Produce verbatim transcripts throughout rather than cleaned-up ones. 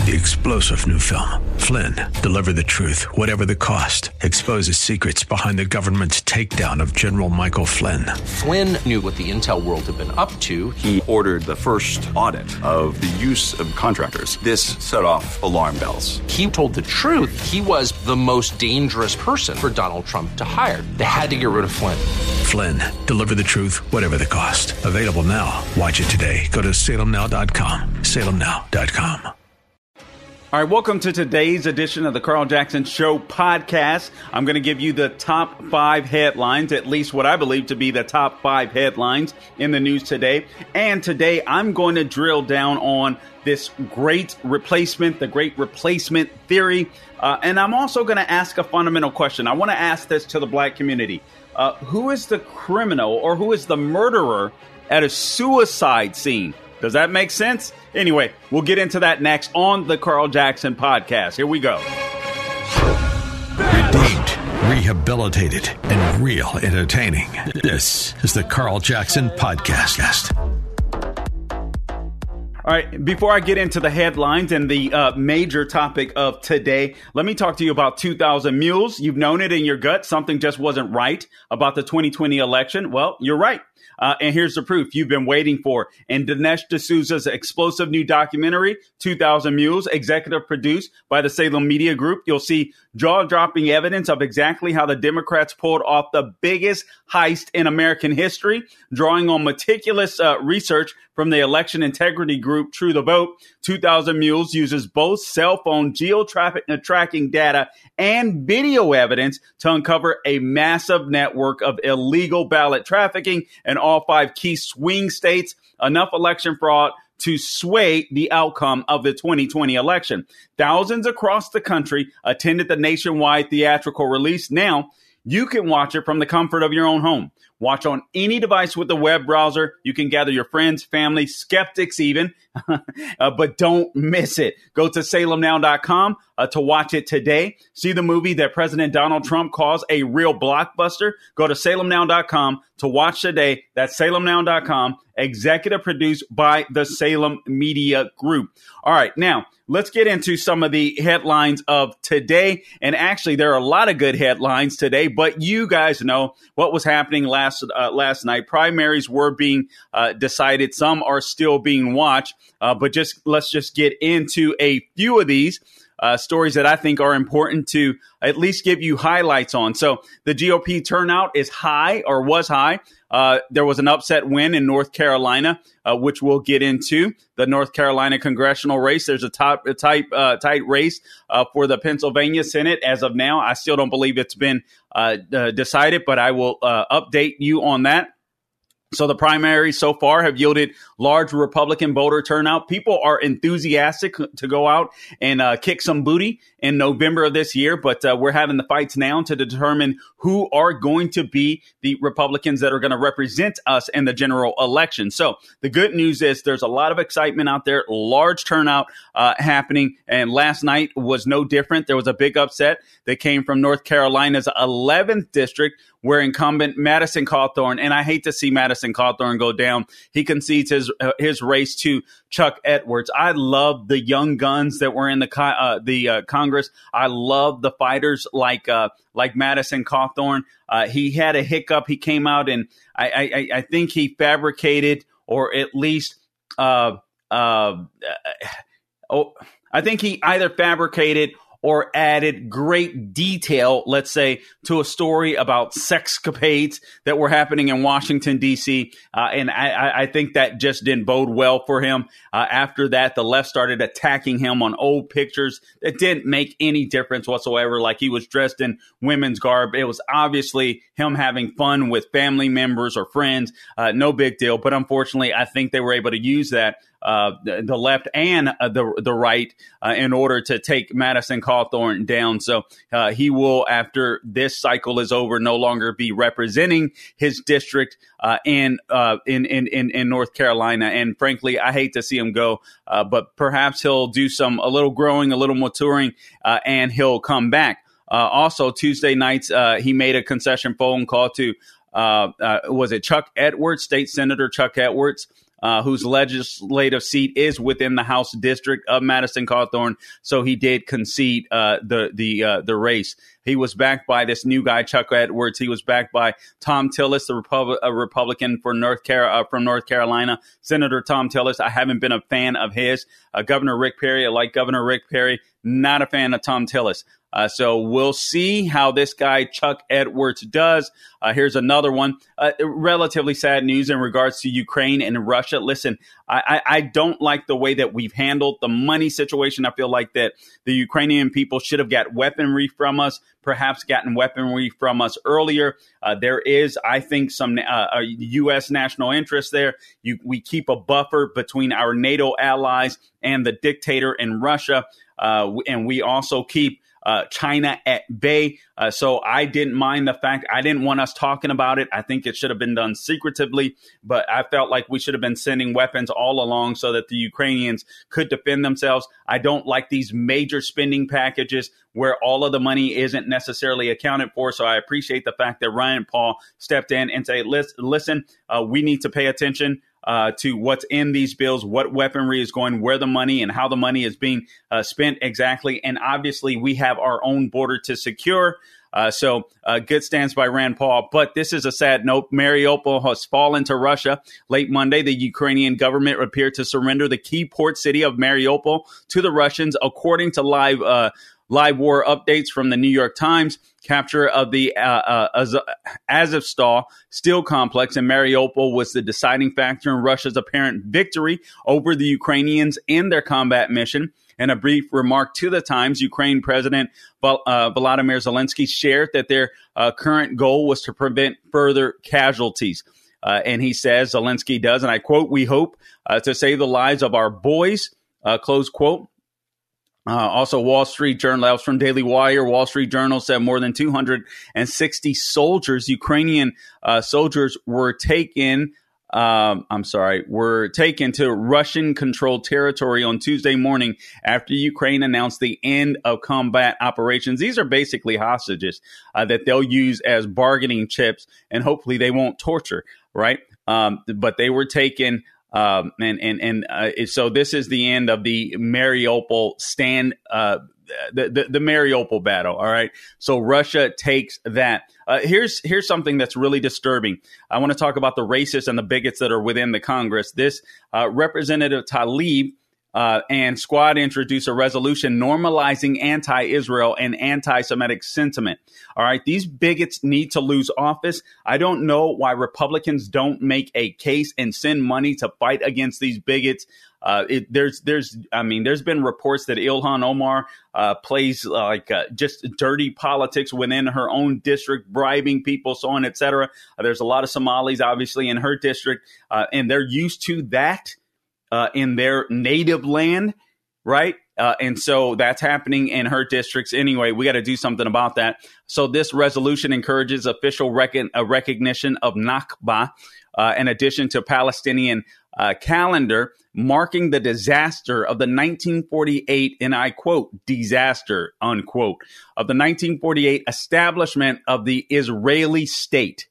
The explosive new film, Flynn, deliver the truth, whatever the cost, exposes secrets behind the government's takedown of General Michael Flynn. Flynn knew what the intel world had been up to. He ordered the first audit of the use of contractors. This set off alarm bells. He told the truth. He was the most dangerous person for Donald Trump to hire. They had to get rid of Flynn. Flynn, deliver the truth, whatever the cost. Available now. Watch it today. Go to salem now dot com. salem now dot com. All right, welcome to today's edition of the Carl Jackson Show podcast. I'm going to give you the top five headlines, at least what I believe to be the top five headlines in the news today. And today I'm going to drill down on this great replacement, the great replacement theory. Uh, and I'm also going to ask a fundamental question. I want to ask this to the black community. Uh, who is the criminal or who is the murderer at a suicide scene? Does that make sense? Anyway, we'll get into that next on the Carl Jackson podcast. Here we go. Redeemed, rehabilitated, and real entertaining. This is the Carl Jackson podcast. All right, before I get into the headlines and the uh, major topic of today, let me talk to you about two thousand Mules. You've known it in your gut. Something just wasn't right about the twenty twenty election. Well, you're right. Uh, and here's the proof you've been waiting for. In Dinesh D'Souza's explosive new documentary, two thousand Mules, executive produced by the Salem Media Group, you'll see jaw-dropping evidence of exactly how the Democrats pulled off the biggest heist in American history, drawing on meticulous uh, research from the election integrity group True the Vote. two thousand Mules uses both cell phone geo-tracking data and video evidence to uncover a massive network of illegal ballot trafficking in all five key swing states, enough election fraud to sway the outcome of the twenty twenty election. Thousands across the country attended the nationwide theatrical release. Now, you can watch it from the comfort of your own home. Watch on any device with the web browser. You can gather your friends, family, skeptics even, uh, but don't miss it. Go to salem now dot com uh, to watch it today. See the movie that President Donald Trump calls a real blockbuster. Go to salem now dot com to watch today. That's salem now dot com, executive produced by the Salem Media Group. All right, now let's get into some of the headlines of today. And actually, there are a lot of good headlines today, but you guys know what was happening last uh, last night. Primaries were being uh, decided. Some are still being watched, uh, but just let's just get into a few of these uh, stories that I think are important to at least give you highlights on. So the G O P turnout is high or was high. Uh, there was an upset win in North Carolina, uh, which we'll get into. The North Carolina congressional race. There's a, top, a tight, uh, tight race uh, for the Pennsylvania Senate. As of now, I still don't believe it's been uh, uh, decided, but I will uh, update you on that. So the primaries so far have yielded large Republican voter turnout. People are enthusiastic to go out and uh, kick some booty in November of this year. But uh, we're having the fights now to determine who are going to be the Republicans that are going to represent us in the general election. So the good news is there's a lot of excitement out there, large turnout uh, happening. And last night was no different. There was a big upset that came from North Carolina's eleventh district, where incumbent Madison Cawthorn, and I hate to see Madison Cawthorn go down, he concedes his uh, his race to Chuck Edwards. I love the young guns that were in the uh, the uh, Congress. I love the fighters like uh, like Madison Cawthorn. Uh, he had a hiccup. He came out and I I, I think he fabricated or at least uh, uh, oh I think he either fabricated or added great detail, let's say, to a story about sexcapades that were happening in Washington, D C. Uh, and I, I think that just didn't bode well for him. Uh, after that, the left started attacking him on old pictures that didn't make any difference whatsoever, like he was dressed in women's garb. It was obviously him having fun with family members or friends. Uh, no big deal. But unfortunately, I think they were able to use that Uh, the, the left and uh, the the right uh, in order to take Madison Cawthorn down. So uh, he will, after this cycle is over, no longer be representing his district uh, in, uh, in in in in North Carolina. And frankly, I hate to see him go, uh, but perhaps he'll do some a little growing, a little maturing, uh, and he'll come back. Uh, also, Tuesday nights, uh, he made a concession phone call to uh, uh, was it Chuck Edwards, State Senator Chuck Edwards. uh, whose legislative seat is within the House district of Madison Cawthorn. So he did concede uh, the the uh, the race. He was backed by this new guy, Chuck Edwards. He was backed by Thom Tillis, the Repub- a Republican for North Car- uh, from North Carolina. Senator Thom Tillis, I haven't been a fan of his. Uh, Governor Rick Perry, I like Governor Rick Perry. Not a fan of Thom Tillis. Uh, so we'll see how this guy, Chuck Edwards, does. Uh, here's another one. Uh, relatively sad news in regards to Ukraine and Russia. Listen, I, I, I don't like the way that we've handled the money situation. I feel like that the Ukrainian people should have got weaponry from us, perhaps gotten weaponry from us earlier. Uh, there is, I think, some uh, U S national interest there. You, we keep a buffer between our NATO allies and the dictator in Russia. Uh, and we also keep Uh, China at bay. Uh, so I didn't mind the fact I didn't want us talking about it. I think it should have been done secretively, but I felt like we should have been sending weapons all along so that the Ukrainians could defend themselves. I don't like these major spending packages where all of the money isn't necessarily accounted for. So I appreciate the fact that Rand Paul stepped in and said, listen, uh, we need to pay attention Uh, to what's in these bills, what weaponry is going, where the money and how the money is being uh, spent exactly. And obviously, we have our own border to secure. Uh, so uh, good stance by Rand Paul. But this is a sad note. Mariupol has fallen to Russia. Late Monday, the Ukrainian government appeared to surrender the key port city of Mariupol to the Russians, according to live uh, live war updates from the New York Times. Capture of the uh, uh, Azovstal steel complex in Mariupol was the deciding factor in Russia's apparent victory over the Ukrainians in their combat mission. In a brief remark to the Times, Ukraine President uh, Volodymyr Zelensky shared that their uh, current goal was to prevent further casualties. Uh, and he says, Zelensky does, and I quote, "We hope uh, to save the lives of our boys," uh, close quote. Uh, also, Wall Street Journal, that was from Daily Wire. Wall Street Journal said more than two hundred sixty soldiers, Ukrainian uh, soldiers, were taken. Um, I'm sorry, were taken to Russian-controlled territory on Tuesday morning after Ukraine announced the end of combat operations. These are basically hostages uh, that they'll use as bargaining chips, and hopefully they won't torture, right? Um, but they were taken. Um, and and and uh, so this is the end of the Mariupol stand, uh, the, the the Mariupol battle. All right. So Russia takes that. Uh, here's here's something that's really disturbing. I want to talk about the racists and the bigots that are within the Congress. This uh, Representative Tlaib Uh, and Squad introduced a resolution normalizing anti-Israel and anti-Semitic sentiment. All right, these bigots need to lose office. I don't know why Republicans don't make a case and send money to fight against these bigots. Uh, it, there's, there's, I mean, there's been reports that Ilhan Omar uh, plays uh, like uh, just dirty politics within her own district, bribing people, so on, et cetera. Uh, there's a lot of Somalis, obviously, in her district, uh, and they're used to that. Uh, in their native land, right? Uh, and so that's happening in her districts anyway. We got to do something about that. So this resolution encourages official rec- a recognition of Nakba, uh, in addition to Palestinian uh, calendar, marking the disaster of the nineteen forty-eight, and I quote, disaster, unquote, of the nineteen forty-eight establishment of the Israeli state.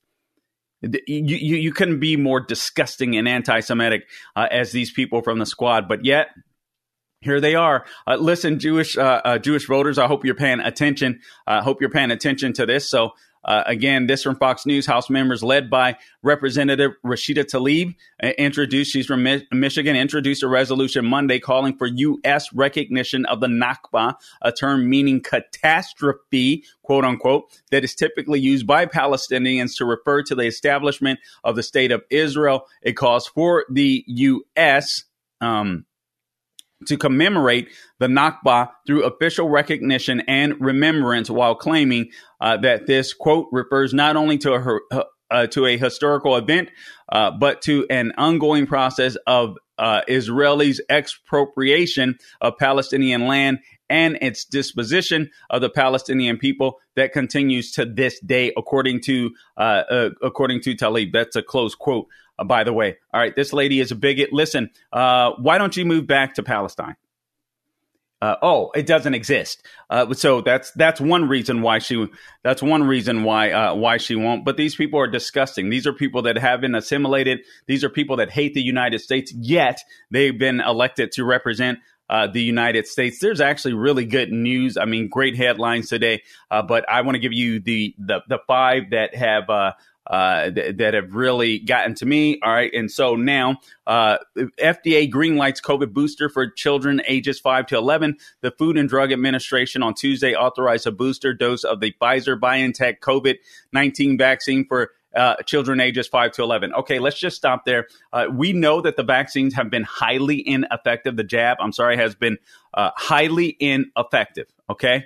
You, you, you couldn't be more disgusting and anti-Semitic uh, as these people from the Squad, but yet here they are. Uh, listen, Jewish uh, uh, Jewish voters, I hope you're paying attention. I uh, hope you're paying attention to this. So uh, again, this from Fox News. House members led by Representative Rashida Tlaib uh, introduced, she's from Mi- Michigan, introduced a resolution Monday calling for U S recognition of the Nakba, a term meaning catastrophe, quote unquote, that is typically used by Palestinians to refer to the establishment of the state of Israel. It calls for the U S um, to commemorate the Nakba through official recognition and remembrance, while claiming uh, that this, quote, refers not only to a, uh, to a historical event, uh, but to an ongoing process of uh, Israelis' expropriation of Palestinian land and its disposition of the Palestinian people that continues to this day, according to uh, uh, according to Tlaib. That's a close quote. Uh, by the way, all right, this lady is a bigot. Listen, uh, why don't you move back to Palestine? Uh, oh, it doesn't exist. Uh, so that's that's one reason why she that's one reason why uh, why she won't. But these people are disgusting. These are people that have been assimilated. These are people that hate the United States, yet they've been elected to represent uh, the United States. There's actually really good news. I mean, great headlines today. Uh, but I want to give you the the the five that have. Uh, Uh, th- that have really gotten to me. All right. And so now uh, F D A greenlights COVID booster for children ages five to eleven. The Food and Drug Administration on Tuesday authorized a booster dose of the Pfizer BioNTech COVID nineteen vaccine for uh, children ages five to eleven. Okay, let's just stop there. Uh, we know that the vaccines have been highly ineffective. The jab, I'm sorry, has been uh, highly ineffective. Okay.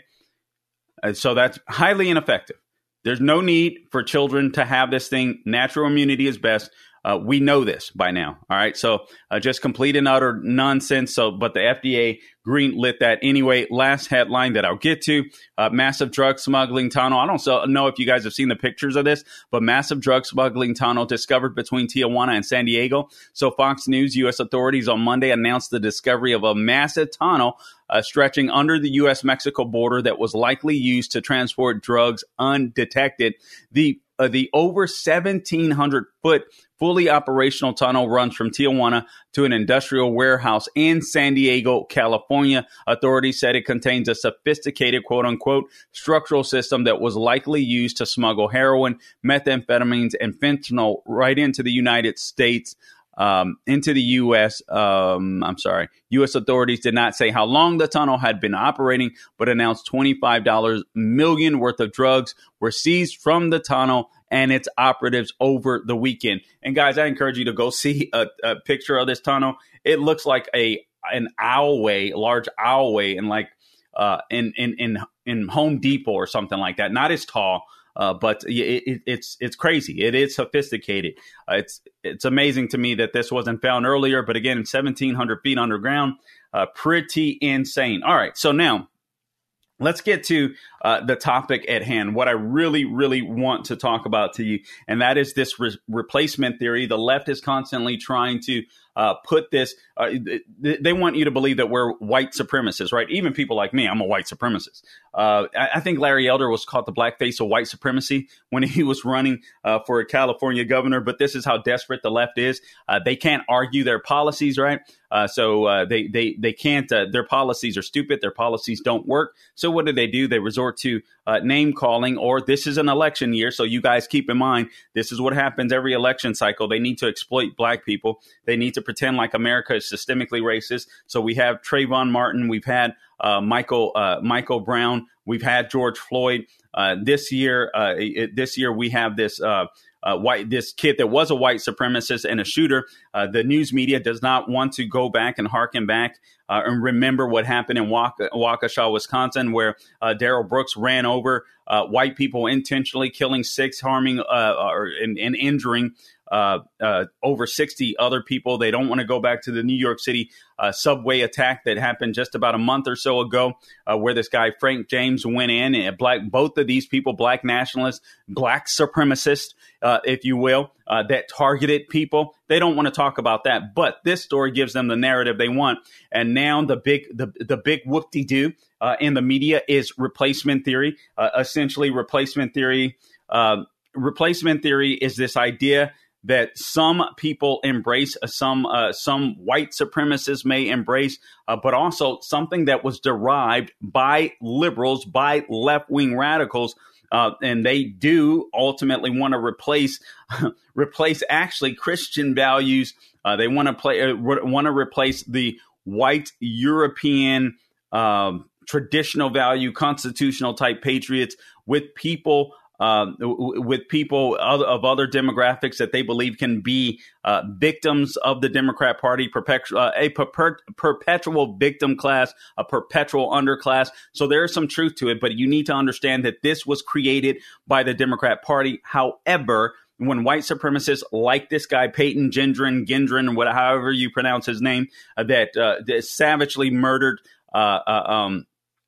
Uh, so that's highly ineffective. There's no need for children to have this thing. Natural immunity is best. Uh, we know this by now. All right. So uh, just complete and utter nonsense. So, but the F D A green lit that anyway. Last headline that I'll get to, uh, massive drug smuggling tunnel. I don't so, know if you guys have seen the pictures of this, but massive drug smuggling tunnel discovered between Tijuana and San Diego. So Fox News, U S authorities on Monday announced the discovery of a massive tunnel Uh, stretching under the U S Mexico border that was likely used to transport drugs undetected. The uh, the over seventeen hundred foot fully operational tunnel runs from Tijuana to an industrial warehouse in San Diego, California. Authorities said it contains a sophisticated, quote unquote, structural system that was likely used to smuggle heroin, methamphetamines, and fentanyl right into the United States. Um, into the U S. Um, I'm sorry. U S authorities did not say how long the tunnel had been operating, but announced twenty-five million dollars worth of drugs were seized from the tunnel and its operatives over the weekend. And guys, I encourage you to go see a, a picture of this tunnel. It looks like a an owlway, a large owlway, in like uh, in in in in Home Depot or something like that. Not as tall. Uh, but it, it, it's it's crazy. It is sophisticated. Uh, it's it's amazing to me that this wasn't found earlier. But again, seventeen hundred feet underground, uh, pretty insane. All right, so now let's get to uh, the topic at hand. What I really, really want to talk about to you, and that is this re- replacement theory. The left is constantly trying to uh, put this. Uh, th- they want you to believe that we're white supremacists, right? Even people like me, I'm a white supremacist. Uh, I, I think Larry Elder was called the black face of white supremacy when he was running uh, for a California governor. But this is how desperate the left is. Uh, they can't argue their policies, right? Uh, so uh, they they they can't. Uh, their policies are stupid. Their policies don't work. So what do they do? They resort to uh, name calling, or this is an election year. So you guys keep in mind, this is what happens every election cycle. They need to exploit black people. They need to pretend like America is systemically racist. So we have Trayvon Martin. We've had uh, Michael uh, Michael Brown. We've had George Floyd. Uh, this year, uh, it, this year we have this. Uh, Uh, white, this kid that was a white supremacist and a shooter. Uh, the news media does not want to go back and harken back uh, and remember what happened in Wauk- Waukesha, Wisconsin, where uh, Darrell Brooks ran over uh, white people intentionally, killing six, harming uh, or, and, and injuring uh, uh, over sixty other people. They don't want to go back to the New York City uh, subway attack that happened just about a month or so ago, uh, where this guy Frank James went in and black. Both of these people, black nationalists, black supremacists, uh, if you will, uh, that targeted people. They don't want to talk about that, but this story gives them the narrative they want. And now the big, the the big whoop-de-doo uh, in the media is replacement theory. Uh, essentially, replacement theory. Uh, replacement theory is this idea that some people embrace, uh, some uh, some white supremacists may embrace, uh, but also something that was derived by liberals, by left-wing radicals, uh, and they do ultimately want to replace replace actually Christian values. Uh, they want to play uh, want to replace the white European uh, traditional value, constitutional type patriots with people. Uh, with people of other demographics that they believe can be uh, victims of the Democrat Party, perpetual, uh, a per- perpetual victim class, a perpetual underclass. So there is some truth to it, but you need to understand that this was created by the Democrat Party. However, when white supremacists like this guy, Peyton Gendron, Gendron, whatever, however you pronounce his name, uh, that, uh, that savagely murdered uh, uh, um,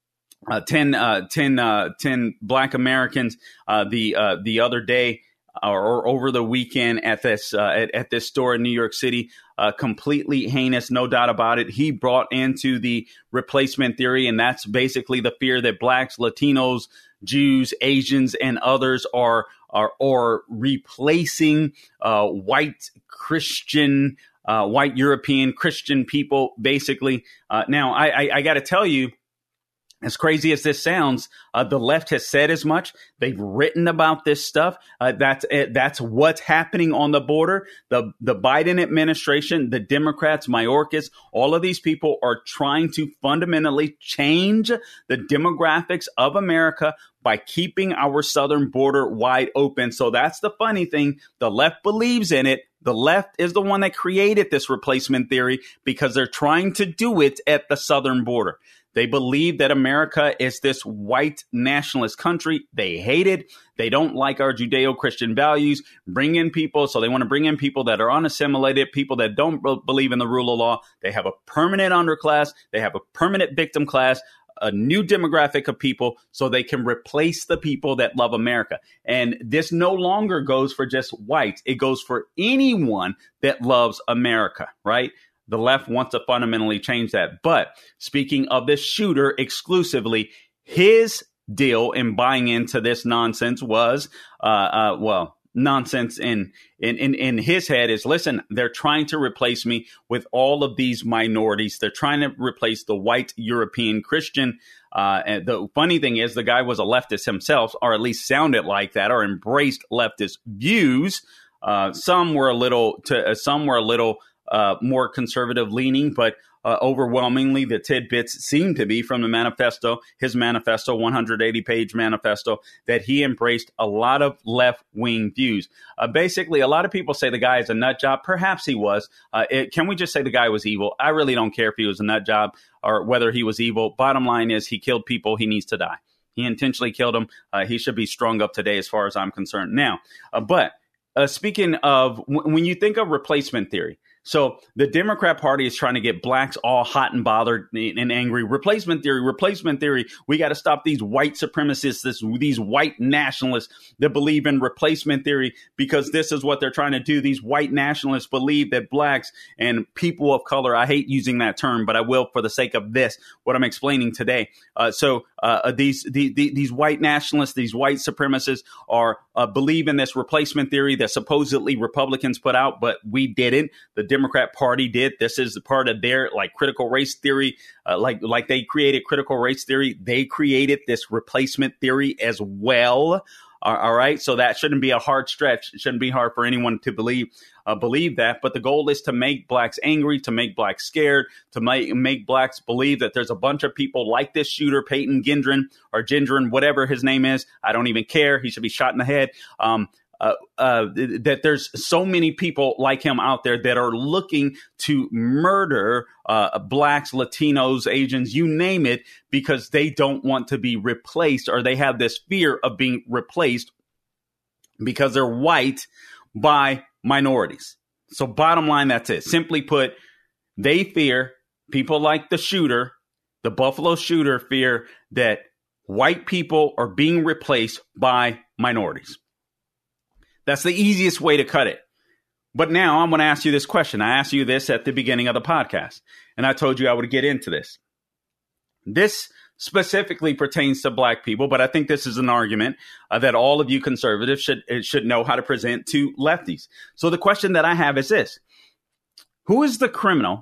Uh, ten, uh, ten, uh, ten black Americans uh, the uh, the other day or, or over the weekend at this uh, at, at this store in New York City. uh, completely heinous, no doubt about it. He brought into the replacement theory, and that's basically the fear that blacks, Latinos, Jews, Asians, and others are are, are replacing uh, white Christian, uh, white European Christian people, basically. Uh, now, I, I, I got to tell you, as crazy as this sounds, uh, the left has said as much. They've written about this stuff. Uh, that's it, that's what's happening on the border. The the Biden administration, the Democrats, Mayorkas, all of these people are trying to fundamentally change the demographics of America by keeping our southern border wide open. So that's the funny thing. The left believes in it. The left is the one that created this replacement theory because they're trying to do it at the southern border. They believe that America is this white nationalist country. They hate it. They don't like our Judeo-Christian values. Bring in people. So they want to bring in people that are unassimilated, people that don't b- believe in the rule of law. They have a permanent underclass. They have a permanent victim class, a new demographic of people so they can replace the people that love America. And this no longer goes for just whites. It goes for anyone that loves America, right? The left wants to fundamentally change that. But speaking of this shooter exclusively, his deal in buying into this nonsense was, uh, uh, well, nonsense in, in, in, in his head is, listen, they're trying to replace me with all of these minorities. They're trying to replace the white European Christian. Uh, and the funny thing is the guy was a leftist himself, or at least sounded like that, or embraced leftist views. Uh, some were a little, to, uh, some were a little, Uh, more conservative leaning, but uh, overwhelmingly the tidbits seem to be from the manifesto, his manifesto, one hundred eighty page manifesto, that he embraced a lot of left wing views. Uh, basically, a lot of people say the guy is a nut job. Perhaps he was. Uh, it, can we just say the guy was evil? I really don't care if he was a nut job or whether he was evil. Bottom line is he killed people. He needs to die. He intentionally killed them. Uh, he should be strung up today as far as I'm concerned. Now, uh, but uh, speaking of, w- when you think of replacement theory, so the Democrat Party is trying to get blacks all hot and bothered and angry. Replacement theory, replacement theory. We got to stop these white supremacists, this, these white nationalists that believe in replacement theory because this is what they're trying to do. These white nationalists believe that blacks and people of color, I hate using that term, but I will for the sake of this, what I'm explaining today. Uh, so uh, these, the, the, these white nationalists, these white supremacists are uh, believe in this replacement theory that supposedly Republicans put out, but we didn't. The Democrat Party did. This is part of their like critical race theory, uh, like like they created critical race theory. They created this replacement theory as well. Uh, all right. So that shouldn't be a hard stretch. It shouldn't be hard for anyone to believe uh, believe that. But the goal is to make blacks angry, to make blacks scared, to make, make blacks believe that there's a bunch of people like this shooter, Peyton Gendron or Gendron, whatever his name is. I don't even care. He should be shot in the head. Um, Uh, uh, that there's so many people like him out there that are looking to murder uh, blacks, Latinos, Asians, you name it, because they don't want to be replaced, or they have this fear of being replaced because they're white by minorities. So bottom line, that's it. Simply put, they fear, people like the shooter, the Buffalo shooter, fear that white people are being replaced by minorities. That's the easiest way to cut it. But now I'm going to ask you this question. I asked you this at the beginning of the podcast, and I told you I would get into this. This specifically pertains to black people, but I think this is an argument uh, that all of you conservatives should should know how to present to lefties. So the question that I have is this. Who is the criminal,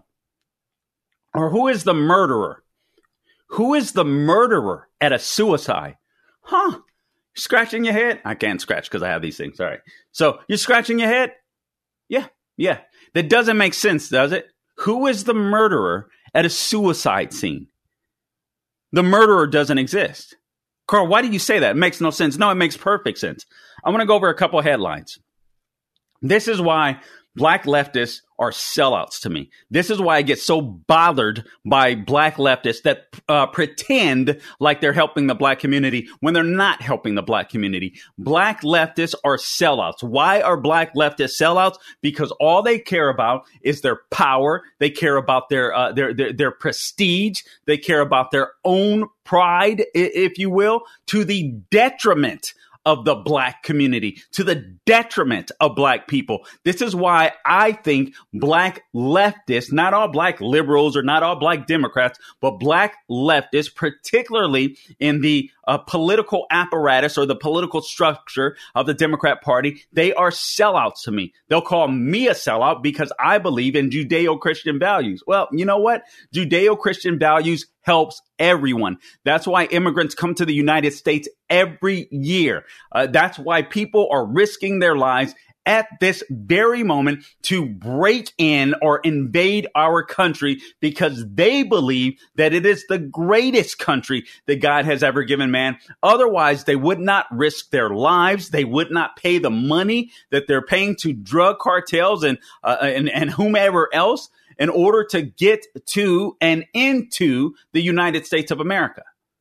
or who is the murderer? Who is the murderer at a suicide? Huh? Scratching your head? I can't scratch because I have these things. All right. So you're scratching your head? Yeah. Yeah. That doesn't make sense, does it? Who is the murderer at a suicide scene? The murderer doesn't exist. Carl, why do you say that? It makes no sense. No, it makes perfect sense. I want to go over a couple of headlines. This is why black leftists are sellouts to me. This is why I get so bothered by black leftists that uh, pretend like they're helping the black community when they're not helping the black community. Black leftists are sellouts. Why are black leftists sellouts? Because all they care about is their power. They care about their uh, their, their their prestige. They care about their own pride, if you will, to the detriment of the black community, to the detriment of black people. This is why I think black leftists, not all black liberals or not all black Democrats, but black leftists, particularly in the uh, political apparatus or the political structure of the Democrat Party, they are sellouts to me. They'll call me a sellout because I believe in Judeo-Christian values. Well, you know what? Judeo-Christian values helps everyone. That's why immigrants come to the United States every year. Uh, that's why people are risking their lives at this very moment to break in or invade our country because they believe that it is the greatest country that God has ever given man. Otherwise, they would not risk their lives. They would not pay the money that they're paying to drug cartels and uh, and, and whomever else in order to get to and into the United States of America.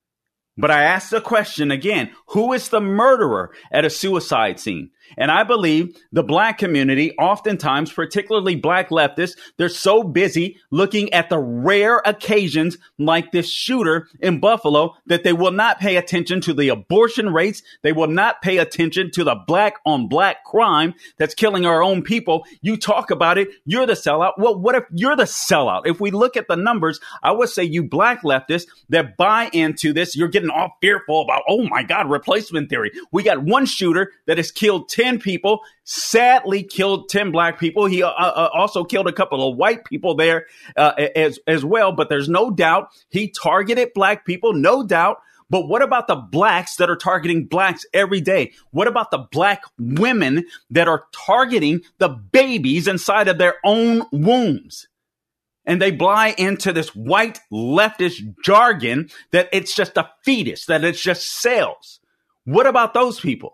But I asked the question again, who is the murderer at a suicide scene? And I believe the black community, oftentimes, particularly black leftists, they're so busy looking at the rare occasions like this shooter in Buffalo that they will not pay attention to the abortion rates. They will not pay attention to the black on black crime that's killing our own people. You talk about it. You're the sellout. Well, what if you're the sellout? If we look at the numbers, I would say you black leftists that buy into this, you're getting all fearful about, oh my God, replacement theory. We got one shooter that has killed ten people, sadly killed ten black people. He uh, uh, also killed a couple of white people there uh, as, as well. But there's no doubt he targeted black people, no doubt. But what about the blacks that are targeting blacks every day? What about the black women that are targeting the babies inside of their own wombs? And they buy into this white leftist jargon that it's just a fetus, that it's just sales. What about those people?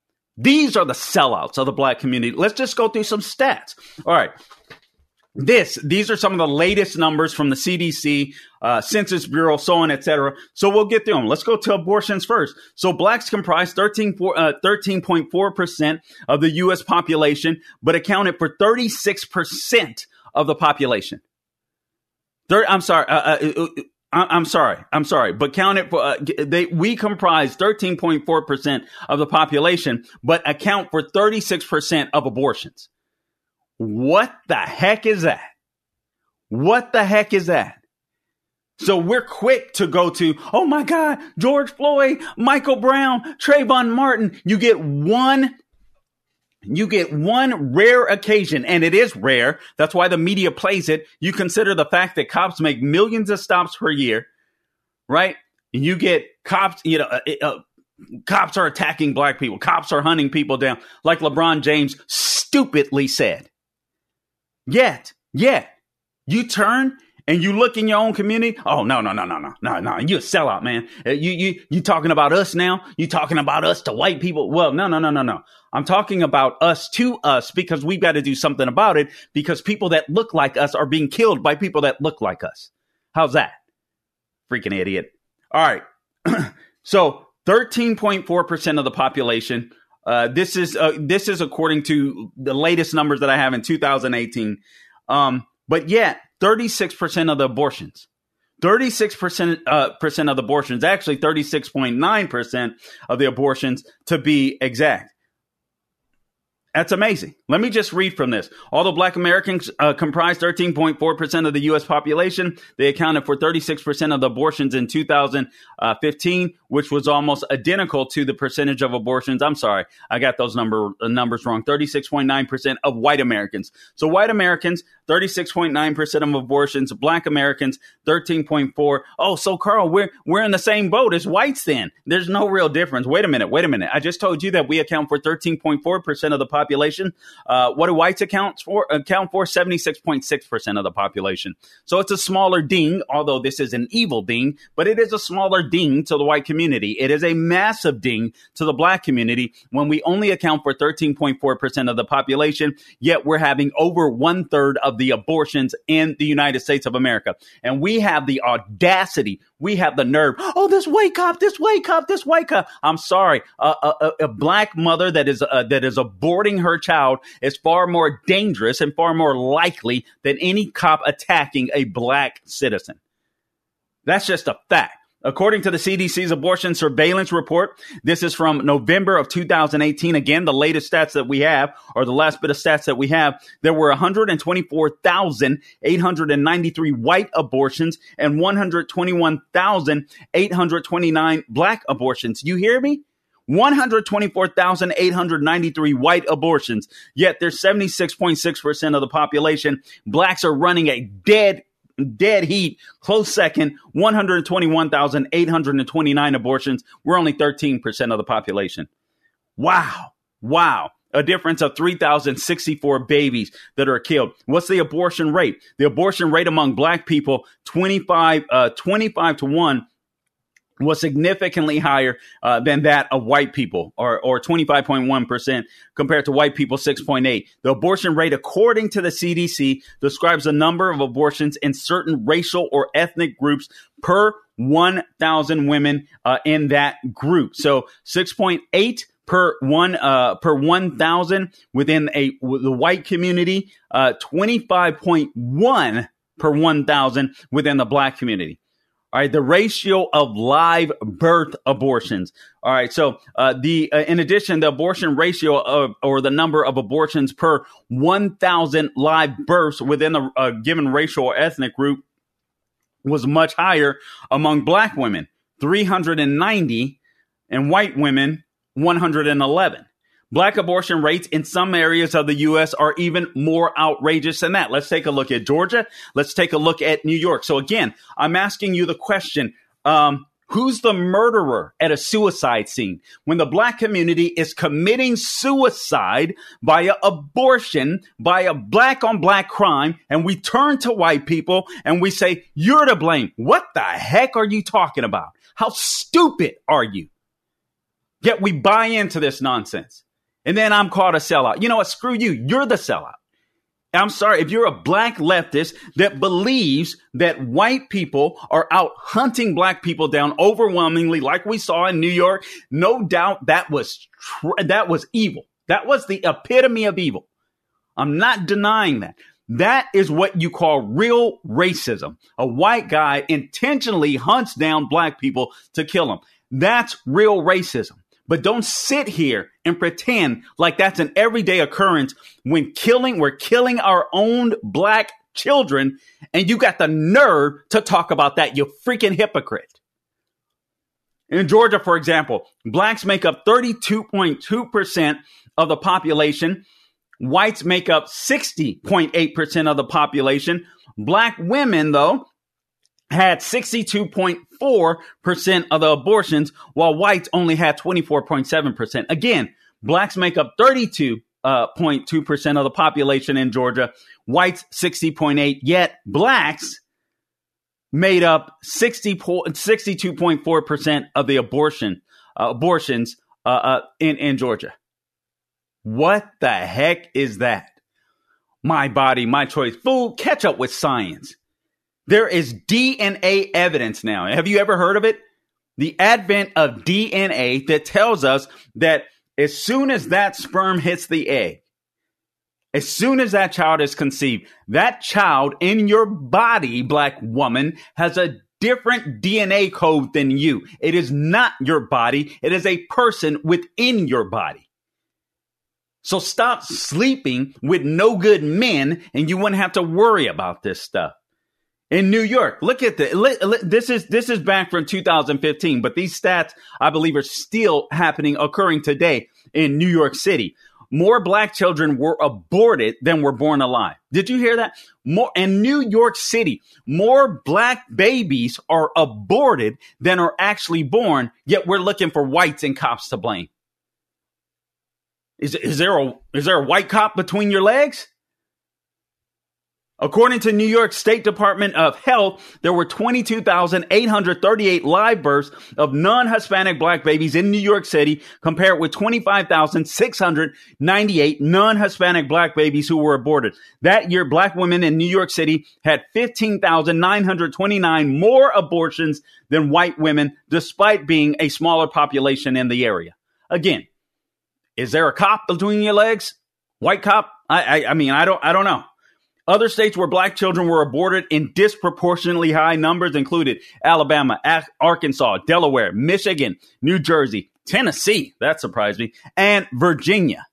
These are the sellouts of the black community. Let's just go through some stats. All right. This, these are some of the latest numbers from the C D C, uh, Census Bureau, so on, et cetera. So we'll get through them. Let's go to abortions first. So blacks comprise thirteen point four percent of the U S population, but accounted for thirty-six percent of the population. Third, I'm sorry. Uh, uh, I'm sorry. I'm sorry. But counted for, uh, they, we comprise thirteen point four percent of the population, but account for thirty-six percent of abortions. What the heck is that? What the heck is that? So we're quick to go to, oh my God, George Floyd, Michael Brown, Trayvon Martin. You get one You get one rare occasion, and it is rare. That's why the media plays it. You consider the fact that cops make millions of stops per year, right? And you get cops, you know, uh, uh, cops are attacking black people. Cops are hunting people down, like LeBron James stupidly said. Yet, yet, you turn and you look in your own community. Oh, no, no, no, no, no, no, no. You a sellout, man. You, you, you talking about us now? You talking about us to white people? Well, no, no, no, no, no. I'm talking about us to us because we've got to do something about it because people that look like us are being killed by people that look like us. How's that? Freaking idiot. All right. So thirteen point four percent of the population. Uh, this is uh, this is according to the latest numbers that I have in two thousand eighteen. Um, but yet thirty-six percent of the abortions, thirty-six percent uh, percent of the abortions, actually thirty-six point nine percent of the abortions to be exact. That's amazing. Let me just read from this. Although black Americans uh, comprise thirteen point four percent of the U S population, they accounted for thirty-six percent of the abortions in two thousand fifteen, which was almost identical to the percentage of abortions. I'm sorry, I got those number uh, numbers wrong. thirty-six point nine percent of white Americans. So white Americans, thirty-six point nine percent of abortions. Black Americans, thirteen point four. Oh, so Carl, we're we're in the same boat as whites then. There's no real difference. Wait a minute. Wait a minute. I just told you that we account for thirteen point four percent of the population. Population. Uh, what do whites account for? Account for seventy-six point six percent of the population. So it's a smaller ding, although this is an evil ding, but it is a smaller ding to the white community. It is a massive ding to the black community when we only account for thirteen point four percent of the population, yet we're having over one third of the abortions in the United States of America. And we have the audacity. We have the nerve. Oh, this white cop, this white cop, this white cop. I'm sorry. Uh, a, a, a black mother that is uh, that is aborting her child is far more dangerous and far more likely than any cop attacking a black citizen. That's just a fact. According to the C D C's abortion surveillance report, this is from November of two thousand eighteen. Again, the latest stats that we have, or the last bit of stats that we have, there were one hundred twenty-four thousand eight hundred ninety-three white abortions and one hundred twenty-one thousand eight hundred twenty-nine black abortions. You hear me? one hundred twenty-four thousand eight hundred ninety-three white abortions. Yet there's seventy-six point six percent of the population. Blacks are running a dead Dead heat, close second, one hundred twenty-one thousand eight hundred twenty-nine abortions. We're only thirteen percent of the population. Wow. Wow. A difference of three thousand sixty-four babies that are killed. What's the abortion rate? The abortion rate among black people, twenty-five, uh, twenty-five to one, was significantly higher uh, than that of white people, or, or twenty-five point one percent compared to white people, six point eight. The abortion rate, according to the C D C, describes the number of abortions in certain racial or ethnic groups per one thousand women uh, in that group. So six point eight per one uh, per one thousand within a the white community, uh, twenty-five point one per one thousand within the black community. All right, the ratio of live birth abortions. All right, so uh, the uh, in addition, the abortion ratio of, or the number of abortions per one thousand live births within a, a given racial or ethnic group was much higher among black women, three hundred ninety, and white women, one hundred eleven. Black abortion rates in some areas of the U S are even more outrageous than that. Let's take a look at Georgia. Let's take a look at New York. So again, I'm asking you the question, um, who's the murderer at a suicide scene? When the black community is committing suicide via abortion, by a black on black crime, and we turn to white people and we say, you're to blame. What the heck are you talking about? How stupid are you? Yet we buy into this nonsense. And then I'm called a sellout. You know what? Screw you. You're the sellout. I'm sorry. If you're a black leftist that believes that white people are out hunting black people down overwhelmingly, like we saw in New York, no doubt that was tr- that was evil. That was the epitome of evil. I'm not denying that. That is what you call real racism. A white guy intentionally hunts down black people to kill them. That's real racism. But don't sit here and pretend like that's an everyday occurrence when killing, we're killing our own black children, and you got the nerve to talk about that, you freaking hypocrite. In Georgia, for example, blacks make up thirty-two point two percent of the population. Whites make up sixty point eight percent of the population. Black women, though, had sixty-two point four percent of the abortions, while whites only had twenty-four point seven percent. Again, blacks make up thirty-two point two percent of the population in Georgia, whites sixty point eight, yet blacks made up sixty-two point four percent of the abortion uh, abortions uh, uh, in, in Georgia. What the heck is that? My body, my choice. Fool, catch up with science. There is D N A evidence now. Have you ever heard of it? The advent of D N A that tells us that as soon as that sperm hits the egg, as soon as that child is conceived, that child in your body, black woman, has a different D N A code than you. It is not your body. It is a person within your body. So stop sleeping with no good men and you wouldn't have to worry about this stuff. In New York, look at this. This is this is back from two thousand fifteen, but these stats, I believe, are still happening, occurring today in New York City. More black children were aborted than were born alive. Did you hear that? More in New York City, more black babies are aborted than are actually born, yet we're looking for whites and cops to blame. Is, is there a is there a white cop between your legs? According to New York State Department of Health, there were twenty-two thousand eight hundred thirty-eight live births of non-Hispanic black babies in New York City, compared with twenty-five thousand six hundred ninety-eight non-Hispanic black babies who were aborted. That year, black women in New York City had fifteen thousand nine hundred twenty-nine more abortions than white women, despite being a smaller population in the area. Again, is there a cop between your legs? White cop? I, I, I mean, I don't, I don't know. Other states where black children were aborted in disproportionately high numbers included Alabama, Arkansas, Delaware, Michigan, New Jersey, Tennessee, that surprised me, and Virginia.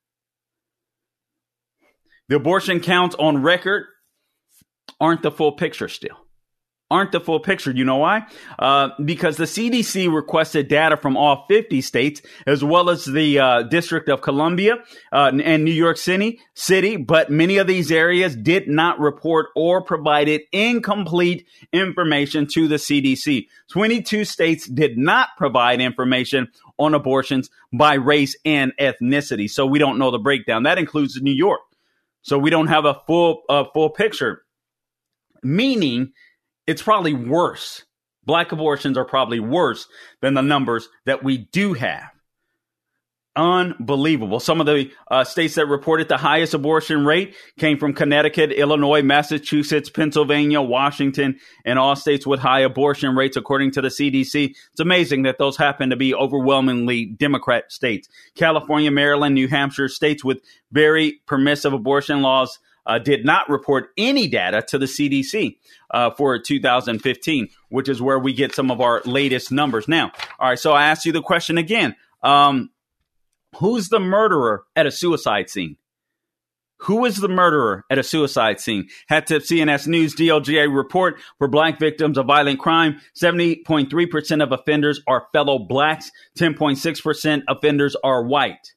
The abortion counts on record aren't the full picture still. Aren't the full picture. You know why? Uh, because the C D C requested data from all fifty states, as well as the uh, District of Columbia uh, and New York City, City, but many of these areas did not report or provided incomplete information to the C D C. twenty-two states did not provide information on abortions by race and ethnicity, so we don't know the breakdown. That includes New York. So we don't have a full uh, full picture, meaning it's probably worse. Black abortions are probably worse than the numbers that we do have. Unbelievable. Some of the uh, states that reported the highest abortion rate came from Connecticut, Illinois, Massachusetts, Pennsylvania, Washington, and all states with high abortion rates, according to the C D C. It's amazing that those happen to be overwhelmingly Democrat states. California, Maryland, New Hampshire, states with very permissive abortion laws Uh, did not report any data to the C D C uh, for two thousand fifteen, which is where we get some of our latest numbers. Now, all right, so I asked you the question again. Um, who's the murderer at a suicide scene? Who is the murderer at a suicide scene? Had to C N S News D O J a report for black victims of violent crime. seventy point three percent of offenders are fellow blacks. ten point six percent offenders are white.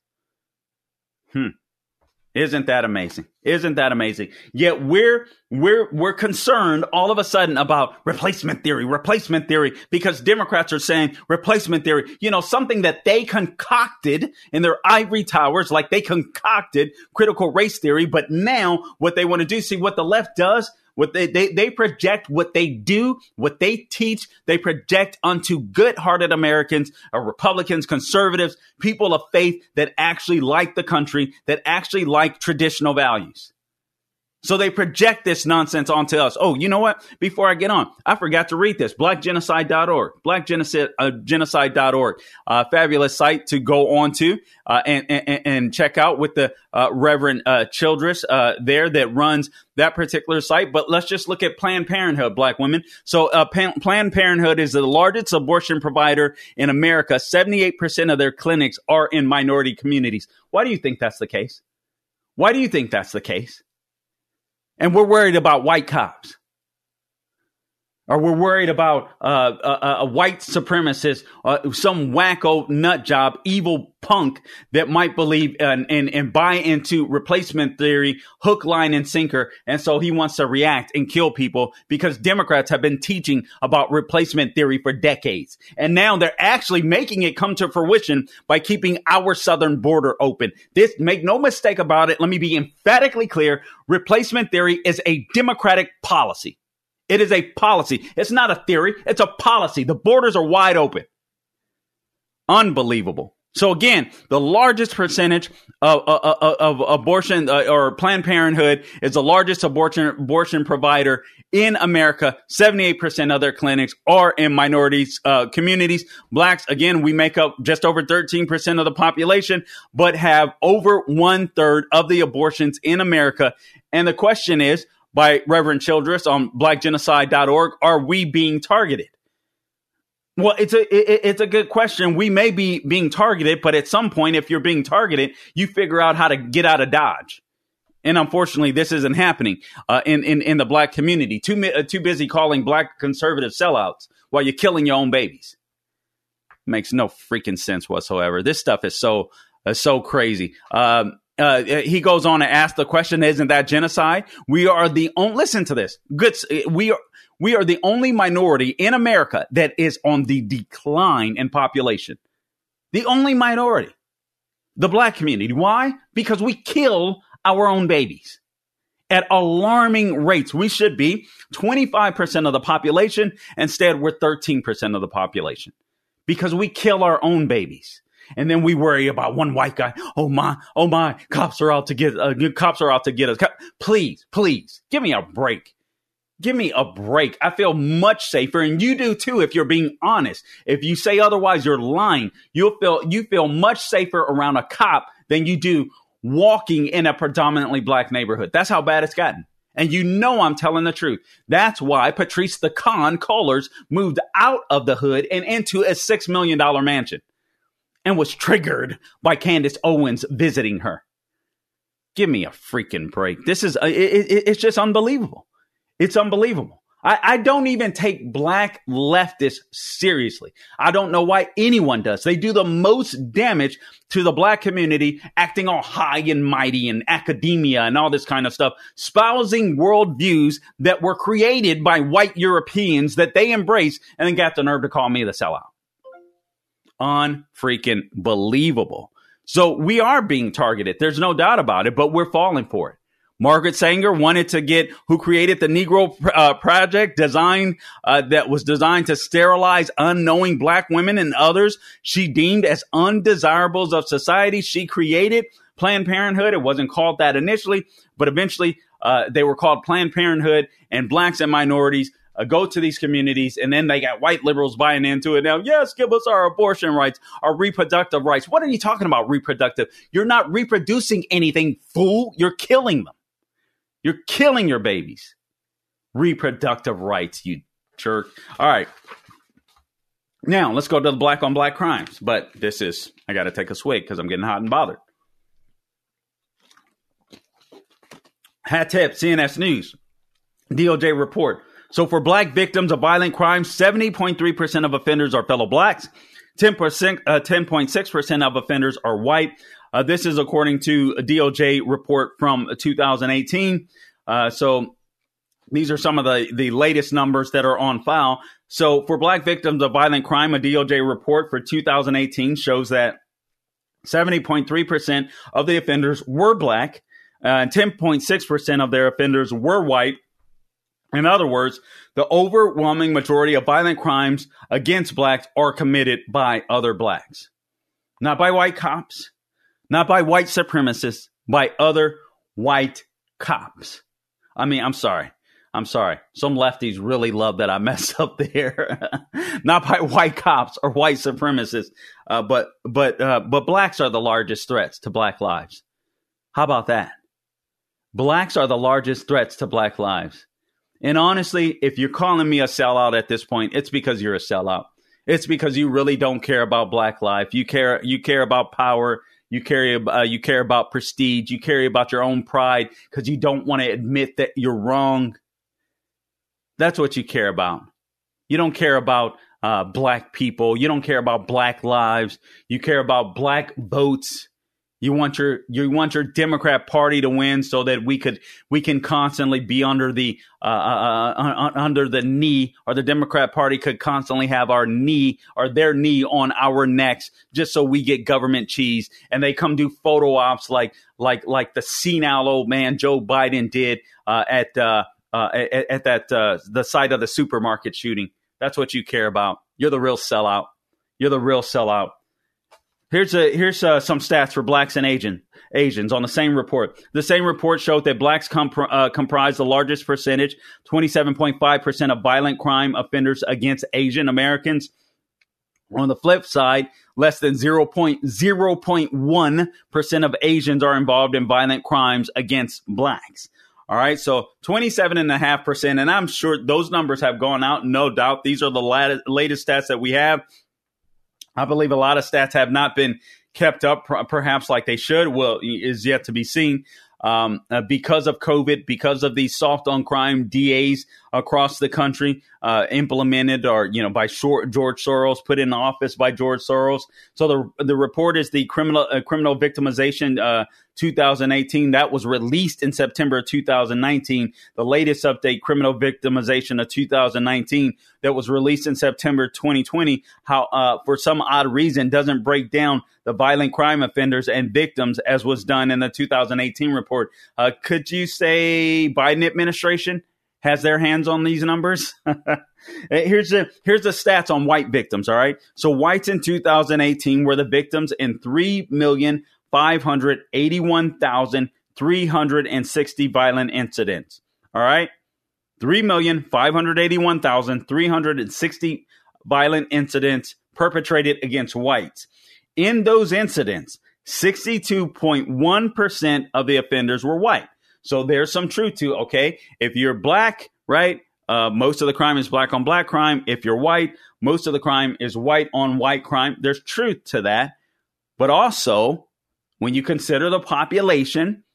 Hmm. Isn't that amazing? Isn't that amazing? Yet we're we're we're concerned all of a sudden about replacement theory, replacement theory, because Democrats are saying replacement theory, you know, something that they concocted in their ivory towers, like they concocted critical race theory. But now what they want to do, see what the left does. What they, they, they project what they do, what they teach, they project onto good-hearted Americans, uh, Republicans, conservatives, people of faith that actually like the country, that actually like traditional values. So they project this nonsense onto us. Oh, you know what? Before I get on, I forgot to read this. black genocide dot org. black genocide dot org. Uh, fabulous site to go on to uh, and, and, and check out with the uh, Reverend uh, Childress uh, there that runs that particular site. But let's just look at Planned Parenthood, black women. So uh, Pan- Planned Parenthood is the largest abortion provider in America. seventy-eight percent of their clinics are in minority communities. Why do you think that's the case? Why do you think that's the case? And we're worried about white cops. Or we're worried about uh, a, a white supremacist, uh, some wacko nut job, evil punk that might believe and, and, and buy into replacement theory, hook, line, and sinker. And so he wants to react and kill people because Democrats have been teaching about replacement theory for decades. And now they're actually making it come to fruition by keeping our southern border open. This, make no mistake about it. Let me be emphatically clear. Replacement theory is a Democratic policy. It is a policy. It's not a theory. It's a policy. The borders are wide open. Unbelievable. So again, the largest percentage of, of, of abortion uh, or Planned Parenthood is the largest abortion abortion provider in America. seventy-eight percent of their clinics are in minorities uh, communities. Blacks, again, we make up just over thirteen percent of the population, but have over one third of the abortions in America. And the question is, by Reverend Childress on black genocide dot org, are we being targeted? Well, it's a it, it's a good question. We may be being targeted, but at some point, if you're being targeted, you figure out how to get out of Dodge. And unfortunately, this isn't happening uh, in, in in the black community. Too uh, too busy calling black conservative sellouts while you're killing your own babies. Makes no freaking sense whatsoever. This stuff is so uh, so crazy. Um, Uh, he goes on to ask the question, isn't that genocide? We are the only, listen to this. Good. We are, we are the only minority in America that is on the decline in population. The only minority, the black community. Why? Because we kill our own babies at alarming rates. We should be twenty-five percent of the population. Instead, we're thirteen percent of the population because we kill our own babies. And then we worry about one white guy. Oh my, oh my, cops are out to get, uh, cops are out to get us. Please, please, give me a break. Give me a break. I feel much safer, and you do too if you're being honest. If you say otherwise, you're lying. You'll feel, you feel much safer around a cop than you do walking in a predominantly black neighborhood. That's how bad it's gotten. And you know I'm telling the truth. That's why Patrice the Con Cullors moved out of the hood and into a six million dollars mansion and was triggered by Candace Owens visiting her. Give me a freaking break. This is, it, it, it's just unbelievable. It's unbelievable. I, I don't even take black leftists seriously. I don't know why anyone does. They do the most damage to the black community, acting all high and mighty in academia and all this kind of stuff, espousing worldviews that were created by white Europeans that they embrace, and then got the nerve to call me the sellout. Unfreaking believable. So we are being targeted. There's no doubt about it, but we're falling for it. Margaret Sanger wanted to get who created the Negro uh, Project, design uh, that was designed to sterilize unknowing black women and others she deemed as undesirables of society. She created Planned Parenthood. It wasn't called that initially, but eventually uh, they were called Planned Parenthood, and blacks and minorities uh, go to these communities, and then they got white liberals buying into it. Now, yes, give us our abortion rights, our reproductive rights. What are you talking about, reproductive? You're not reproducing anything, fool. You're killing them. You're killing your babies. Reproductive rights, you jerk. All right. Now, let's go to the black on black crimes. But this is, I got to take a swig because I'm getting hot and bothered. Hat tip, C N S News. D O J report. So for black victims of violent crimes, seventy point three percent of offenders are fellow blacks. ten percent, uh, ten point six percent of offenders are white. Uh, this is according to a D O J report from two thousand eighteen. Uh, so these are some of the, the latest numbers that are on file. So for black victims of violent crime, a D O J report for two thousand eighteen shows that seventy point three percent of the offenders were black, uh, and ten point six percent of their offenders were white. In other words, the overwhelming majority of violent crimes against blacks are committed by other blacks, not by white cops. Not by white supremacists, by other white cops. I mean, I'm sorry. I'm sorry. Some lefties really love that I mess up there. Not by white cops or white supremacists, uh, but but uh, but blacks are the largest threats to black lives. How about that? Blacks are the largest threats to black lives. And honestly, if you're calling me a sellout at this point, it's because you're a sellout. It's because you really don't care about black life. You care. You care about power. You care, uh, you care about prestige. You care about your own pride because you don't want to admit that you're wrong. That's what you care about. You don't care about uh, black people. You don't care about black lives. You care about black votes. You want your you want your Democrat Party to win so that we could we can constantly be under the uh, uh, uh, under the knee, or the Democrat Party could constantly have our knee or their knee on our necks just so we get government cheese, and they come do photo ops like like like the senile old man Joe Biden did uh, at uh, uh, at, at that uh, the site of the supermarket shooting. That's what you care about. You're the real sellout. You're the real sellout. Here's a, here's uh, some stats for blacks and Asian, Asians on the same report. The same report showed that blacks comp- uh, comprise the largest percentage, twenty-seven point five percent of violent crime offenders against Asian Americans. On the flip side, less than zero point zero one percent of Asians are involved in violent crimes against blacks. All right, so twenty-seven point five percent, and I'm sure those numbers have gone out, no doubt. These are the lat- latest stats that we have. I believe a lot of stats have not been kept up, perhaps like they should. Well, is yet to be seen um, uh, because of COVID, because of these soft on crime D As across the country uh, implemented, or you know, by George Soros, put in office by George Soros. So the the report is the criminal uh, criminal victimization uh, two thousand eighteen that was released in September two thousand nineteen. The latest update, criminal victimization of two thousand nineteen, that was released in September twenty twenty. How uh, for some odd reason doesn't break down the violent crime offenders and victims as was done in the two thousand eighteen report. Uh, could you say Biden administration has their hands on these numbers? Here's the here's the stats on white victims. All right. So whites in two thousand eighteen were the victims in three million five hundred eighty-one thousand three hundred sixty violent incidents. All right. three million five hundred eighty-one thousand three hundred sixty violent incidents perpetrated against whites. In those incidents, sixty-two point one percent of the offenders were white. So there's some truth to, okay, if you're black, right, uh, most of the crime is black on black crime. If you're white, most of the crime is white on white crime. There's truth to that. But also, when you consider the population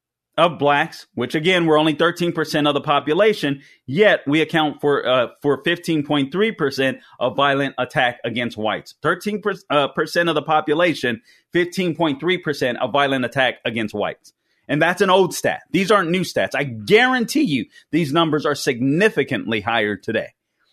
of blacks, which again, we're only thirteen percent of the population, yet we account for uh, for fifteen point three percent of violent attack against whites. thirteen percent uh, percent of the population, fifteen point three percent of violent attack against whites. And that's an old stat. These aren't new stats. I guarantee you these numbers are significantly higher today.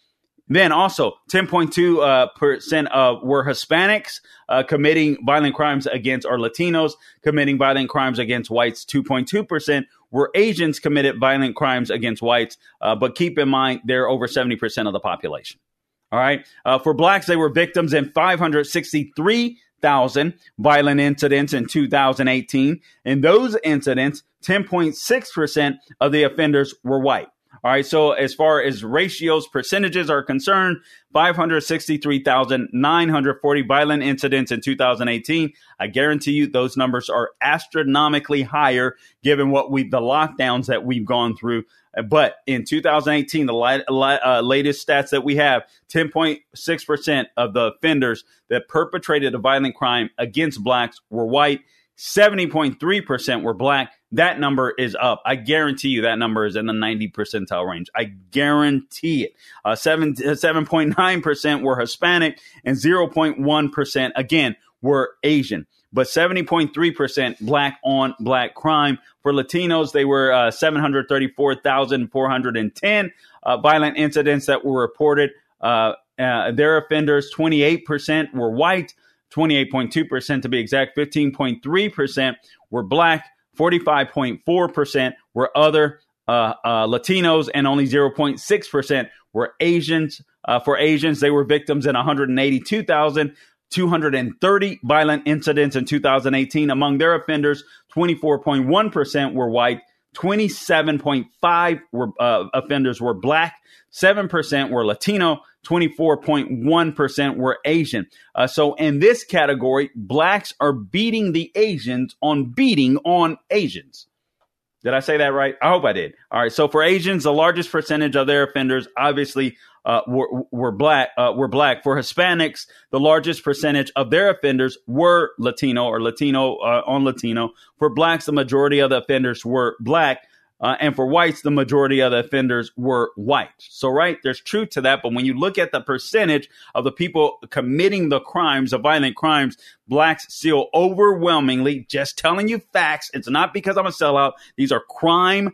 Then also, ten point two percent uh, uh, were Hispanics uh, committing violent crimes against, or Latinos committing violent crimes against whites. two point two percent were Asians committed violent crimes against whites. Uh, but keep in mind, they're over seventy percent of the population. All right. Uh, for blacks, they were victims in five hundred sixty-three thousand violent incidents in two thousand eighteen. In those incidents, ten point six percent of the offenders were white. All right. So as far as ratios, percentages are concerned, five hundred sixty-three thousand nine hundred forty violent incidents in two thousand eighteen. I guarantee you those numbers are astronomically higher given what we, the lockdowns that we've gone through. But in two thousand eighteen, the li- li- uh, latest stats that we have, ten point six percent of the offenders that perpetrated a violent crime against blacks were white. seventy point three percent were black. That number is up. I guarantee you that number is in the ninety percentile range. I guarantee it. Uh, seven, seven point nine percent were Hispanic and zero point one percent, again, were Asian. But seventy point three percent black on black crime. For Latinos, they were uh, seven hundred thirty-four thousand four hundred ten uh, violent incidents that were reported. Uh, uh, their offenders, twenty-eight percent were white, twenty-eight point two percent to be exact, fifteen point three percent were black, forty-five point four percent were other uh, uh, Latinos, and only zero point six percent were Asians. Uh, for Asians, they were victims in one hundred eighty-two thousand two hundred thirty violent incidents in two thousand eighteen. Among their offenders, twenty-four point one percent were white, twenty-seven point five percent were uh, offenders were black, seven percent were Latino, twenty-four point one percent were Asian. Uh, so in this category, blacks are beating the Asians on beating on Asians. Did I say that right? I hope I did. All right. So for Asians, the largest percentage of their offenders obviously uh, were, were black. Uh, were black. For Hispanics, the largest percentage of their offenders were Latino or Latino uh, on Latino. For blacks, the majority of the offenders were black. Uh, and for whites, the majority of the offenders were white. So, right, there's truth to that. But when you look at the percentage of the people committing the crimes, the violent crimes, blacks still overwhelmingly, just telling you facts. It's not because I'm a sellout. These are crime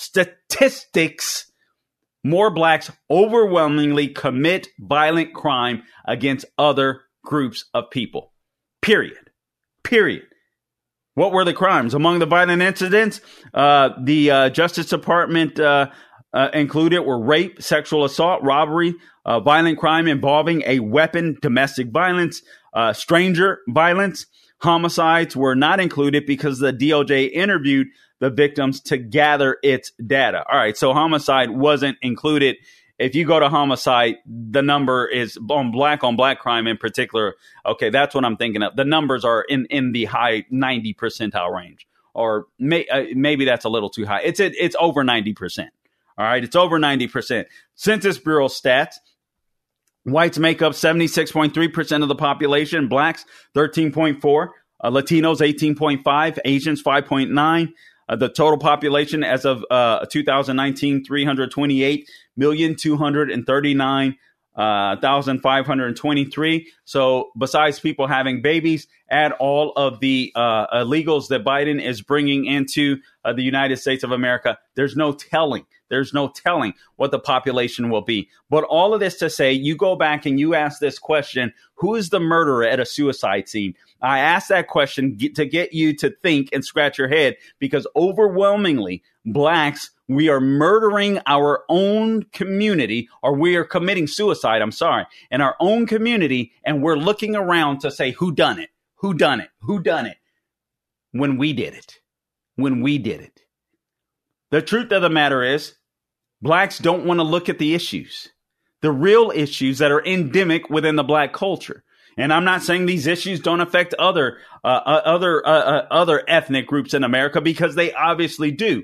statistics. More blacks overwhelmingly commit violent crime against other groups of people. Period. Period. What were the crimes? Among the violent incidents, uh, the uh, Justice Department uh, uh, included were rape, sexual assault, robbery, uh, violent crime involving a weapon, domestic violence, uh, stranger violence. Homicides were not included because the D O J interviewed the victims to gather its data. All right, so homicide wasn't included. If you go to homicide, the number is on black on black crime in particular. Okay, that's what I'm thinking of. The numbers are in, in the high ninety percentile range, or may, uh, maybe that's a little too high. It's it, it's over ninety percent. All right, it's over ninety percent. Census Bureau stats. Whites make up seventy-six point three percent of the population. Blacks, thirteen point four. Uh, Latinos, eighteen point five. Asians, five point nine. Uh, the total population as of uh, two thousand nineteen, three hundred twenty-eight million, two hundred thirty-nine thousand, five hundred twenty-three. So besides people having babies, add all of the uh, illegals that Biden is bringing into uh, the United States of America. There's no telling. There's no telling what the population will be. But all of this to say, you go back and you ask this question, who is the murderer at a suicide scene? I asked that question get, to get you to think and scratch your head, because overwhelmingly, blacks, we are murdering our own community, or we are committing suicide, I'm sorry, in our own community, and we're looking around to say, who done it? Who done it? Who done it? When we did it. When we did it. The truth of the matter is, blacks don't want to look at the issues, the real issues that are endemic within the black culture. And I'm not saying these issues don't affect other uh, uh, other uh, uh, other ethnic groups in America, because they obviously do.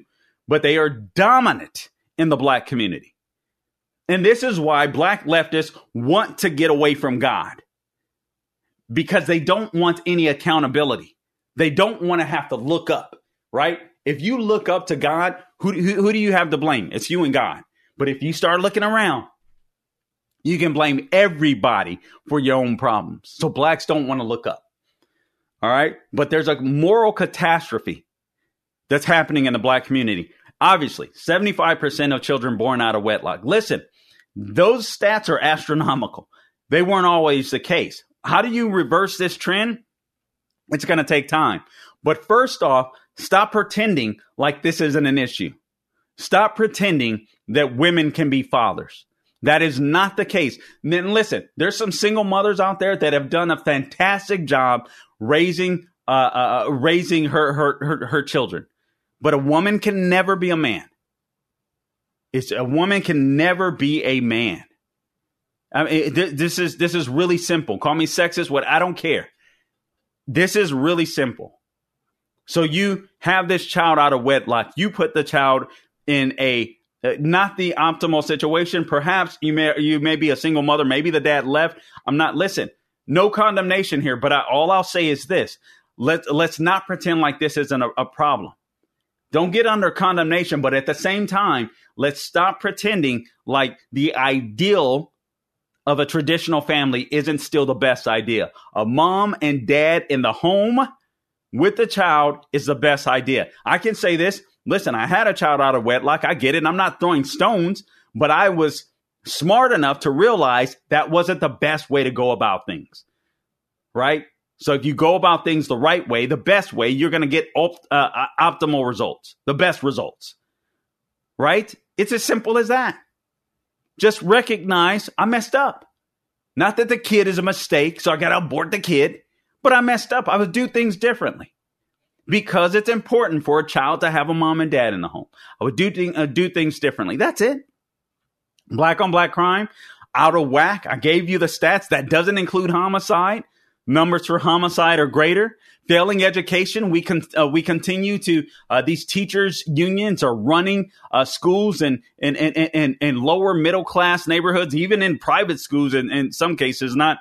but they are dominant in the black community. And this is why black leftists want to get away from God, because they don't want any accountability. They don't want to have to look up, right? If you look up to God, who, who, who do you have to blame? It's you and God. But if you start looking around, you can blame everybody for your own problems. So blacks don't want to look up. All right. But there's a moral catastrophe that's happening in the black community. Obviously, seventy-five percent of children born out of wedlock. Listen, those stats are astronomical. They weren't always the case. How do you reverse this trend? It's going to take time. But first off, stop pretending like this isn't an issue. Stop pretending that women can be fathers. That is not the case. And then listen, there's some single mothers out there that have done a fantastic job raising uh, uh, raising her, her her her children. But a woman can never be a man. It's a woman can never be a man. I mean, th- this is this is really simple. Call me sexist, what I don't care. This is really simple. So you have this child out of wedlock. You put the child in a uh, not the optimal situation. Perhaps you may you may be a single mother. Maybe the dad left. I'm not. Listen, no condemnation here. But I, all I'll say is this: let's let's not pretend like this isn't a, a problem. Don't get under condemnation. But at the same time, let's stop pretending like the ideal of a traditional family isn't still the best idea. A mom and dad in the home with the child is the best idea. I can say this. Listen, I had a child out of wedlock. I get it. I'm not throwing stones, but I was smart enough to realize that wasn't the best way to go about things. Right? So if you go about things the right way, the best way, you're going to get op- uh, optimal results, the best results. Right? It's as simple as that. Just recognize I messed up. Not that the kid is a mistake, so I got to abort the kid, but I messed up. I would do things differently because it's important for a child to have a mom and dad in the home. I would do, th- uh, do things differently. That's it. Black on black crime, out of whack. I gave you the stats. That doesn't include homicide. Numbers for homicide are greater. Failing education, we con- uh, we continue to, uh, these teachers unions are running uh, schools in, in, in, in, in lower middle class neighborhoods, even in private schools in, in some cases, not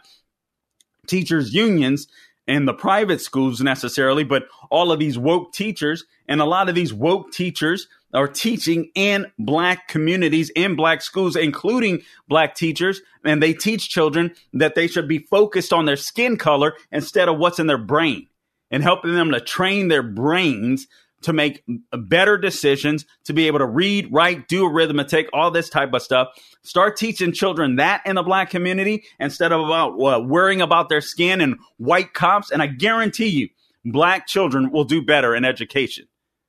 teachers unions in the private schools necessarily, but all of these woke teachers. And a lot of these woke teachers are teaching in black communities, in black schools, including black teachers. And they teach children that they should be focused on their skin color instead of what's in their brain, and helping them to train their brains to make better decisions, to be able to read, write, do arithmetic, all this type of stuff. Start teaching children that in the black community instead of about uh, worrying about their skin and white cops. And I guarantee you, black children will do better in education.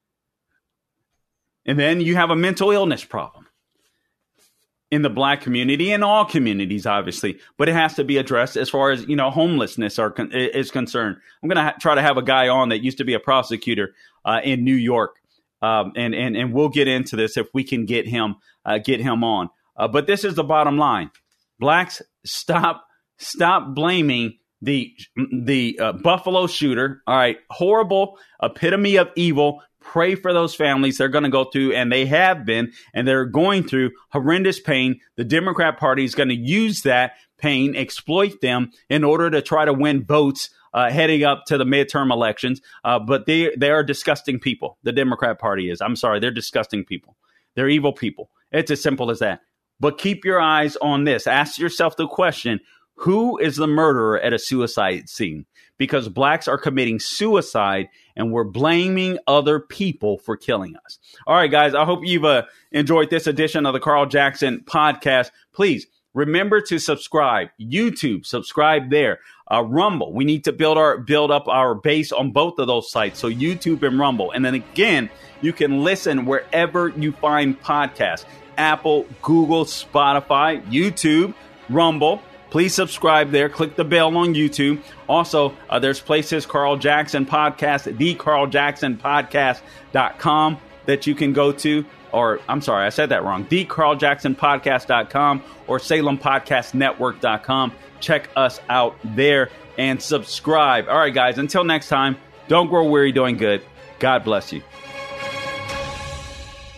And then you have a mental illness problem in the black community and all communities, obviously, but it has to be addressed as far as, you know, homelessness are con- is concerned. I'm going to ha- try to have a guy on that used to be a prosecutor uh, in New York. Um, and, and, and we'll get into this if we can get him, uh, get him on. Uh, but this is the bottom line. Blacks, stop, stop blaming the, the uh, Buffalo shooter. All right. Horrible epitome of evil. Pray for those families. They're going to go through, and they have been, and they're going through horrendous pain. The Democrat Party is going to use that pain, exploit them in order to try to win votes uh, heading up to the midterm elections. Uh, but they they are disgusting people. The Democrat Party is. I'm sorry. They're disgusting people. They're evil people. It's as simple as that. But keep your eyes on this. Ask yourself the question, who is the murderer at a suicide scene? Because blacks are committing suicide and we're blaming other people for killing us. All right, guys, I hope you've uh, enjoyed this edition of the Carl Jackson podcast. Please remember to subscribe. YouTube, subscribe there. Uh, Rumble, we need to build our build up our base on both of those sites. So YouTube and Rumble. And then again, you can listen wherever you find podcasts. Apple, Google, Spotify, YouTube, Rumble. Please subscribe there. Click the bell on YouTube. Also, uh, there's places, Carl Jackson Podcast, the Carl Jackson Podcast dot com that you can go to. Or, I'm sorry, I said that wrong. the Carl Jackson Podcast dot com or Salem Podcast Network dot com. Check us out there and subscribe. All right, guys, until next time, don't grow weary doing good. God bless you.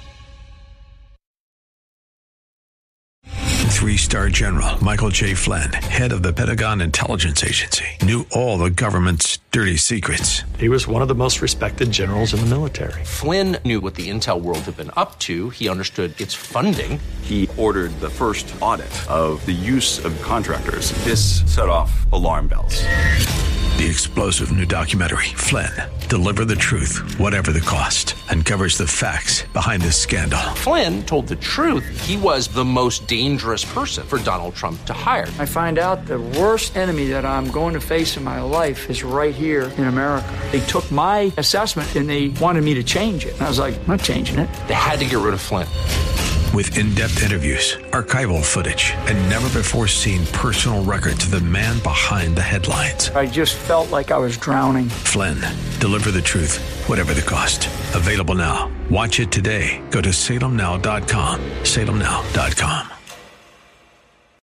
Three-star general Michael J. Flynn, head of the Pentagon Intelligence Agency, knew all the government's dirty secrets. He was one of the most respected generals in the military. Flynn knew what the intel world had been up to. He understood its funding. He ordered the first audit of the use of contractors. This set off alarm bells. The explosive new documentary, Flynn, Deliver the Truth, Whatever the Cost, uncovers the facts behind this scandal. Flynn told the truth. He was the most dangerous person for Donald Trump to hire. I find out the worst enemy that I'm going to face in my life is right here in America. They took my assessment and they wanted me to change it. And I was like, I'm not changing it. They had to get rid of Flynn. With in-depth interviews, archival footage, and never-before-seen personal records of the man behind the headlines. I just felt like I was drowning. Flynn, Deliver the Truth, Whatever the Cost. Available now. Watch it today. Go to salem now dot com. salem now dot com.